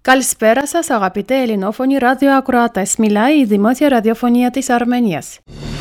Καλησπέρα σας αγαπητέ ελληνόφωνοι ραδιοακροατές. Μιλάει η Δημόσια Ραδιοφωνία της Αρμενίας.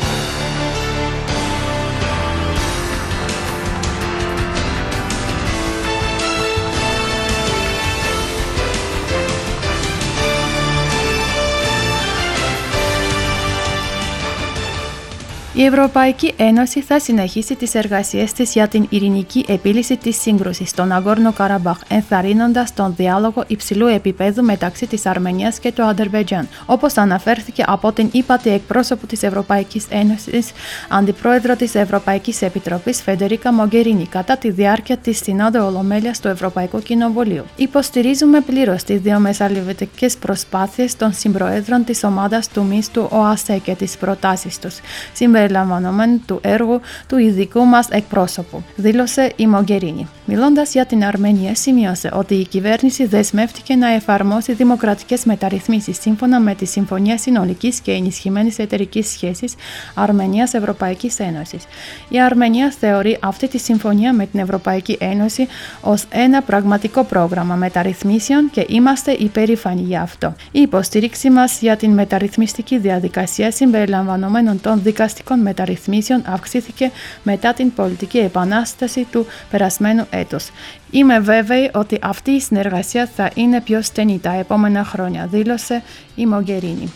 Η Ευρωπαϊκή Ένωση θα συνεχίσει τις εργασίες της για την ειρηνική επίλυση της σύγκρουσης στον Αγκόρνο Καραμπάχ, ενθαρρύνοντας τον διάλογο υψηλού επίπεδου μεταξύ της Αρμενίας και του Αζερμπαϊτζάν, όπως αναφέρθηκε από την ύπατη εκπρόσωπο της Ευρωπαϊκής Ένωσης, αντιπρόεδρο της Ευρωπαϊκής Επιτροπής Φεντερίκα Μογκερίνη, κατά τη διάρκεια της Συνόδου Ολομέλειας του Ευρωπαϊκού Κοινοβουλίου. Υποστηρίζουμε πλήρως τις διαμεσολαβητικές προσπάθειες των συμπροέδρων της ομάδας του του ΟΑΣΕ και τις προτάσεις τους, συμπεριλαμβανομένου του έργου του ειδικού μας εκπρόσωπου, δήλωσε η Μογκερίνη. Μιλώντας για την Αρμενία, σημείωσε ότι η κυβέρνηση δεσμεύτηκε να εφαρμόσει δημοκρατικές μεταρρυθμίσεις σύμφωνα με τη Συμφωνία Συνολικής και Ενισχυμένης Εταιρικής Σχέσης Αρμενίας-Ευρωπαϊκής Ένωσης. Η Αρμενία θεωρεί αυτή τη συμφωνία με την Ευρωπαϊκή Ένωση ως ένα πραγματικό πρόγραμμα μεταρρυθμίσεων και είμαστε υπερήφανοι γι' αυτό. Η υποστήριξη μας για την μεταρρυθμιστική διαδικασία συμπεριλαμβανομένων των δικαστικών μεταρρυθμίσεων αυξήθηκε μετά την πολιτική επανάσταση του περασμένου έτους. Είμαι βέβαιη ότι αυτή η συνεργασία θα είναι πιο στενή τα επόμενα χρόνια, δήλωσε η Μογκερίνη.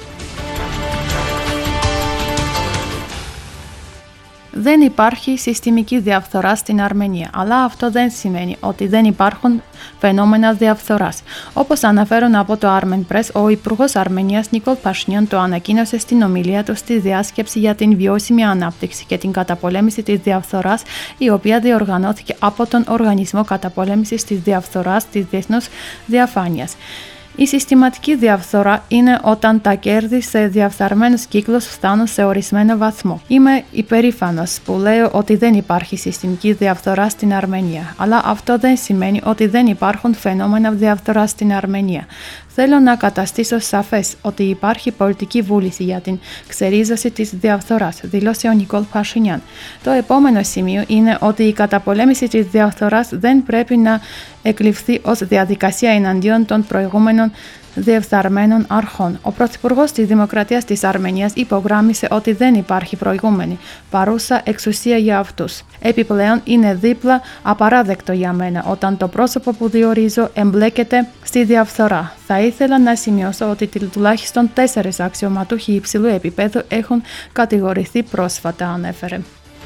Δεν υπάρχει συστημική διαφθορά στην Αρμενία, αλλά αυτό δεν σημαίνει ότι δεν υπάρχουν φαινόμενα διαφθοράς. Όπως αναφέρουν από το Armen Press, ο Υπουργός Αρμενίας Νίκολ Πασινιάν το ανακοίνωσε στην ομιλία του στη διάσκεψη για την βιώσιμη ανάπτυξη και την καταπολέμηση της διαφθοράς, η οποία διοργανώθηκε από τον Οργανισμό Καταπολέμησης της Διαφθοράς της Διεθνούς Διαφάνειας. Η συστηματική διαφθορά είναι όταν τα κέρδη σε διαφθαρμένους κύκλους φτάνουν σε ορισμένο βαθμό. Είμαι υπερήφανος που λέω ότι δεν υπάρχει συστημική διαφθορά στην Αρμενία, αλλά αυτό δεν σημαίνει ότι δεν υπάρχουν φαινόμενα διαφθορά στην Αρμενία. Θέλω να καταστήσω σαφές ότι υπάρχει πολιτική βούληση για την ξερίζωση της διαφθοράς, δήλωσε ο Νικόλ Πασινιάν. Το επόμενο σημείο είναι ότι η καταπολέμηση της διαφθοράς δεν πρέπει να εκλειφθεί ως διαδικασία εναντίον των προηγούμενων διεφθαρμένων αρχών. Ο Πρωθυπουργός της Δημοκρατίας της Αρμενίας υπογράμμισε ότι δεν υπάρχει προηγούμενη παρούσα εξουσία για αυτούς. Επιπλέον, είναι δίπλα απαράδεκτο για μένα όταν το πρόσωπο που διορίζω εμπλέκεται στη διαφθορά. Θα ήθελα να σημειώσω ότι τουλάχιστον 4 αξιωματούχοι υψηλού επίπεδου έχουν κατηγορηθεί πρόσφατα, ανέφερε.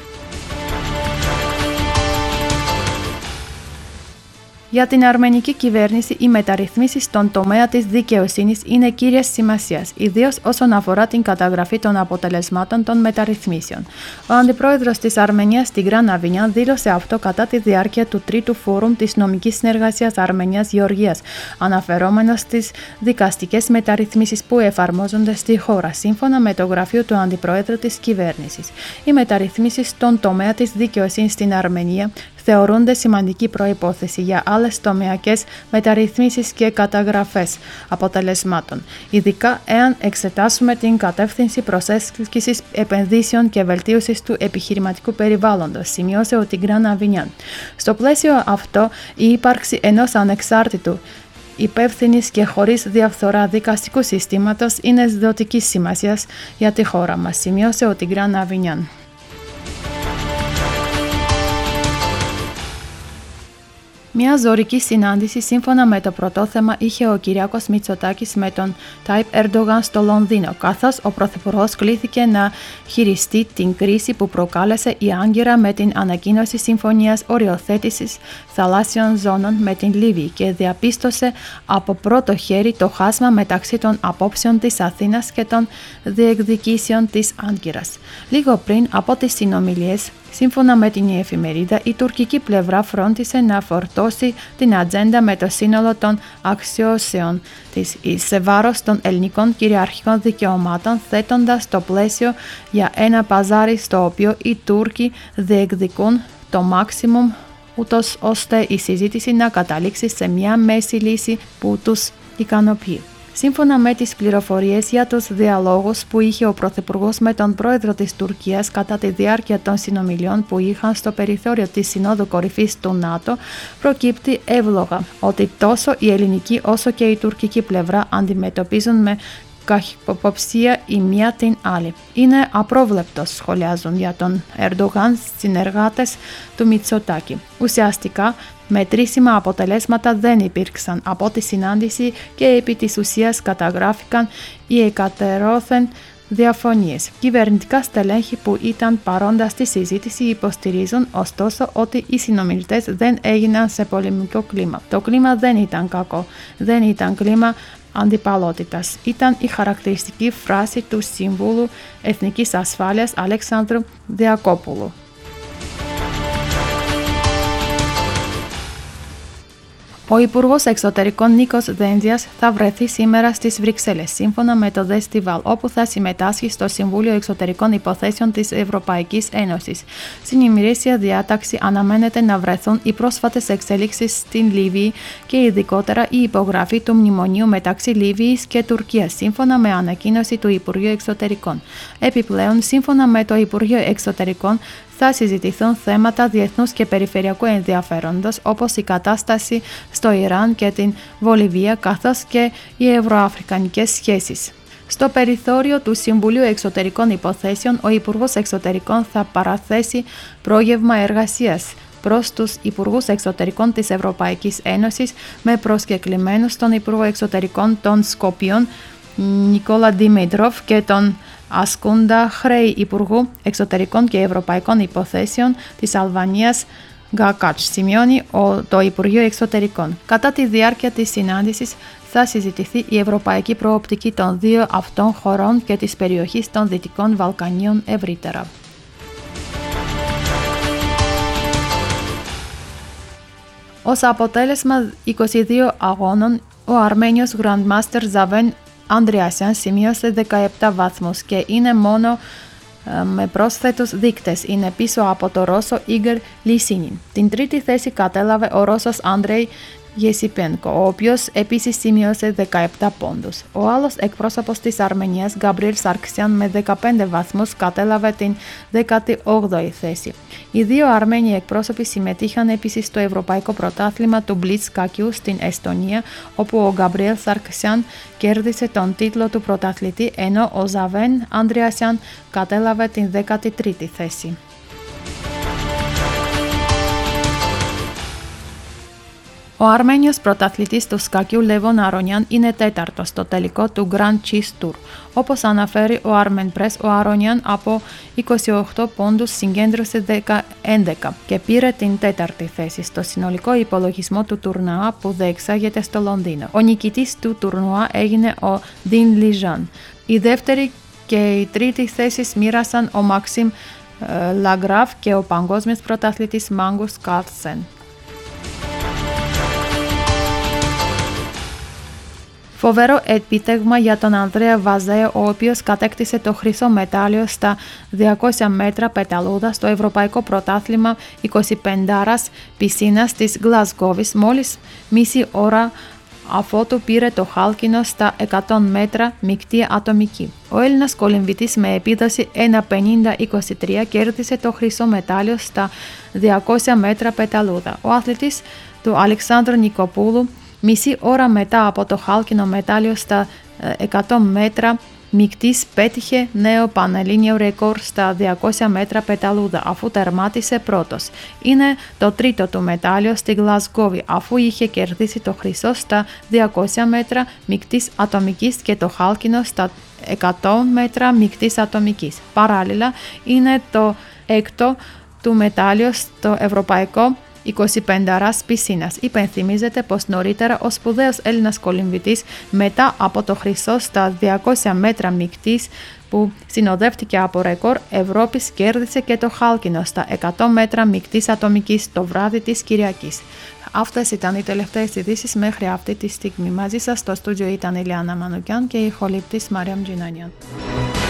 Για την αρμενική κυβέρνηση, οι μεταρρυθμίσεις στον τομέα της δικαιοσύνης είναι κύριας σημασίας, ιδίως όσον αφορά την καταγραφή των αποτελεσμάτων των μεταρρυθμίσεων. Ο αντιπρόεδρος της Αρμενίας, Τιγκράν Αβινιάν, δήλωσε αυτό κατά τη διάρκεια του τρίτου φόρουμ της νομικής συνεργασίας Αρμενίας-Γεωργίας, αναφερόμενος στις δικαστικές μεταρρυθμίσεις που εφαρμόζονται στη χώρα, σύμφωνα με το γραφείο του αντιπρόεδρου της κυβέρνησης. Οι μεταρρυθμίσεις στον τομέα της δικαιοσύνης στην Αρμενία θεωρούνται σημαντική προϋπόθεση για άλλες τομεακές μεταρρυθμίσεις και καταγραφές αποτελεσμάτων, ειδικά εάν εξετάσουμε την κατεύθυνση προσέλκυσης επενδύσεων και βελτίωσης του επιχειρηματικού περιβάλλοντος, σημειώσε ο Τιγκράν Αβινιάν. Στο πλαίσιο αυτό, η ύπαρξη ενός ανεξάρτητου, υπεύθυνης και χωρίς διαφθορά δικαστικού συστήματος είναι ζωτικής σημασίας για τη χώρα μας, σημειώσε ο Τιγκράν Αβινιάν. Μια ζωρική συνάντηση σύμφωνα με το πρωτόθεμα είχε ο Κυριάκος Μητσοτάκης με τον Τάιπ Ερντογάν στο Λονδίνο, καθώς ο Πρωθυπουργός κλήθηκε να χειριστεί την κρίση που προκάλεσε η Άγκυρα με την ανακοίνωση συμφωνίας οριοθέτησης θαλάσσιων ζώνων με την Λίβη και διαπίστωσε από πρώτο χέρι το χάσμα μεταξύ των απόψεων της Αθήνας και των διεκδικήσεων της Άγκυρας. Λίγο πριν από τις συνομιλίες, σύμφωνα με την εφημερίδα, η τουρκική πλευρά φρόντισε να φορτώσει την ατζέντα με το σύνολο των αξιώσεων της σε βάρος των ελληνικών κυριαρχικών δικαιωμάτων, θέτοντας το πλαίσιο για ένα παζάρι στο οποίο οι Τούρκοι διεκδικούν το maximum, ούτως ώστε η συζήτηση να καταλήξει σε μια μέση λύση που τους ικανοποιεί. Σύμφωνα με τις πληροφορίες για τους διαλόγους που είχε ο Πρωθυπουργός με τον πρόεδρο της Τουρκίας κατά τη διάρκεια των συνομιλιών που είχαν στο περιθώριο της Συνόδου Κορυφής του ΝΑΤΟ, προκύπτει εύλογα ότι τόσο η ελληνική όσο και η τουρκική πλευρά αντιμετωπίζουν με καχυποψία η μία την άλλη. Είναι απρόβλεπτος, σχολιάζουν για τον Ερντογάν συνεργάτες του Μητσοτάκη. Ουσιαστικά, μετρήσιμα αποτελέσματα δεν υπήρξαν από τη συνάντηση και επί της ουσίας καταγράφηκαν οι εκατέρωθεν διαφωνίες. Κυβερνητικά στελέχη που ήταν παρόντα στη συζήτηση υποστηρίζουν ωστόσο ότι οι συνομιλητές δεν έγιναν σε πολεμικό κλίμα. Το κλίμα δεν ήταν κακό, δεν ήταν κλίμα αντιπαλότητας. Ήταν η χαρακτηριστική φράση του Συμβούλου Εθνικής Ασφάλειας Αλέξανδρου Διακόπουλου. Ο Υπουργός Εξωτερικών Νίκος Δένδιας θα βρεθεί σήμερα στις Βρυξέλλες, σύμφωνα με το Δεστιβάλ, όπου θα συμμετάσχει στο Συμβούλιο Εξωτερικών Υποθέσεων της Ευρωπαϊκής Ένωσης. Στην ημερήσια διάταξη αναμένεται να βρεθούν οι πρόσφατες εξέλιξεις στην Λιβύη και ειδικότερα η υπογραφή του μνημονίου μεταξύ Λιβύης και Τουρκίας, σύμφωνα με ανακοίνωση του Υπουργείου Εξωτερικών. Επιπλέον, σύμφωνα με το Υπουργείο Εξωτερικών, θα συζητηθούν θέματα διεθνούς και περιφερειακού ενδιαφέροντος, όπως η κατάσταση στο Ιράν και την Βολιβία, καθώς και οι ευρωαφρικανικές σχέσεις. Στο περιθώριο του Συμβουλίου Εξωτερικών Υποθέσεων, ο Υπουργός Εξωτερικών θα παραθέσει πρόγευμα εργασίας προς τους Υπουργούς Εξωτερικών της Ευρωπαϊκής Ένωσης, με προσκεκλημένους τον Υπουργό Εξωτερικών των Σκοπίων, Νικόλα Ντιμήτροφ, και τον ασκούντα χρέη Υπουργού Εξωτερικών και Ευρωπαϊκών Υποθέσεων της Αλβανίας Γκάκατς, σημειώνει το Υπουργείο Εξωτερικών. Κατά τη διάρκεια της συνάντησης θα συζητηθεί η ευρωπαϊκή προοπτική των δύο αυτών χωρών και της περιοχής των Δυτικών Βαλκανίων ευρύτερα. Ως αποτέλεσμα 22 αγώνων, ο Αρμένιος Grandmaster Ζαβέν Ανδριάσιαν σημείωσε 17 βαθμούς και είναι μόνο με πρόσθετους δείκτες. Είναι πίσω από το Ρώσο Ίγκερ Λισίνιν. Την τρίτη θέση κατέλαβε ο Ρώσος Άντρεϊ Γεσιπένκο, ο οποίος επίσης σημείωσε 17 πόντους. Ο άλλος εκπρόσωπος της Αρμενίας, Γκαμπριέλ Σαρκσιάν, με 15 βαθμούς κατέλαβε την 18η θέση. Οι δύο Αρμένοι εκπρόσωποι συμμετείχαν επίσης στο Ευρωπαϊκό Πρωτάθλημα του Blitz Κακιού στην Εστονία, όπου ο Γκαμπριέλ Σαρκσιάν κέρδισε τον τίτλο του πρωταθλητή, ενώ ο Ζαβέν Ανδριάσιαν κατέλαβε την 13η θέση. Ο Αρμένιος πρωταθλητής του σκακιού Λεβόν Αρονιάν είναι τέταρτος στο τελικό του Grand Chess Tour. Όπως αναφέρει ο Armen Press, ο Αρονιάν από 28 πόντους συγκέντρωσε 11 και πήρε την τέταρτη θέση στο συνολικό υπολογισμό του τουρνουά που διεξάγεται στο Λονδίνο. Ο νικητής του τουρνουά έγινε ο Ντιν Λιζάν. Η δεύτερη και η τρίτη θέσεις μοίρασαν ο Μαξίμ Λαγκράφ και ο παγκόσμιος πρωταθλητής Μάγκους Κάρλσεν. Φοβερό επίτευγμα για τον Ανδρέα Βαζέο, ο οποίος κατέκτησε το χρυσό μετάλλιο στα 200 μέτρα πεταλούδα στο Ευρωπαϊκό Πρωτάθλημα 25άρας πισίνας της Γλασγκόβης μόλις μισή ώρα αφότου πήρε το χάλκινο στα 100 μέτρα μεικτή ατομική. Ο Έλληνας κολυμβητής με επίδοση 1,50-23 κέρδισε το χρυσό μετάλλιο στα 200 μέτρα πεταλούδα. Ο αθλητής του Αλεξάνδρου Νικοπούλου μισή ώρα μετά από το χάλκινο μετάλλιο στα 100 μέτρα μεικτής πέτυχε νέο πανελλήνιο ρεκόρ στα 200 μέτρα πεταλούδα αφού τερμάτισε πρώτος. Είναι το τρίτο του μετάλλιο στη Γλασγκόβη αφού είχε κερδίσει το χρυσό στα 200 μέτρα μεικτής ατομικής και το χάλκινο στα 100 μέτρα μεικτής ατομικής. Παράλληλα είναι το έκτο του μετάλλιο στο Ευρωπαϊκό 25άρας πισίνας. Υπενθυμίζεται πως νωρίτερα ο σπουδαίος Έλληνας κολυμβητής μετά από το χρυσό στα 200 μέτρα μεικτής που συνοδεύτηκε από ρεκόρ Ευρώπης κέρδισε και το χάλκινο στα 100 μέτρα μεικτής ατομικής το βράδυ της Κυριακής. Αυτές ήταν οι τελευταίες ειδήσεις μέχρι αυτή τη στιγμή. Μαζί σας στο στούντιο ήταν η Λιάννα Μανουκιάν και η ηχολήπτης Μάριαμ Τζινάνιαν.